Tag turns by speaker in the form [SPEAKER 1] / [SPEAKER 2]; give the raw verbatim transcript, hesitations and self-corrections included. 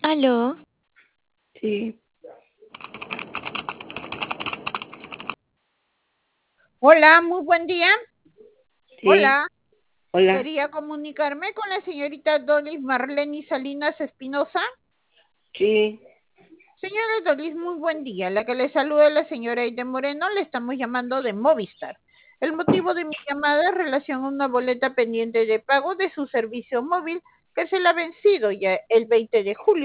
[SPEAKER 1] ¿Aló?
[SPEAKER 2] Sí,
[SPEAKER 3] Hola, muy buen día.
[SPEAKER 2] sí,
[SPEAKER 3] Hola,
[SPEAKER 2] hola,
[SPEAKER 3] quería comunicarme con la señorita Doris Marlene Salinas Espinosa.
[SPEAKER 2] sí,
[SPEAKER 3] Señora Doris, muy buen día. La que le saluda es la señora Aide Moreno, le estamos llamando de Movistar. El motivo de mi llamada es relación a una boleta pendiente de pago de su servicio móvil que se le ha vencido ya el veinte de julio.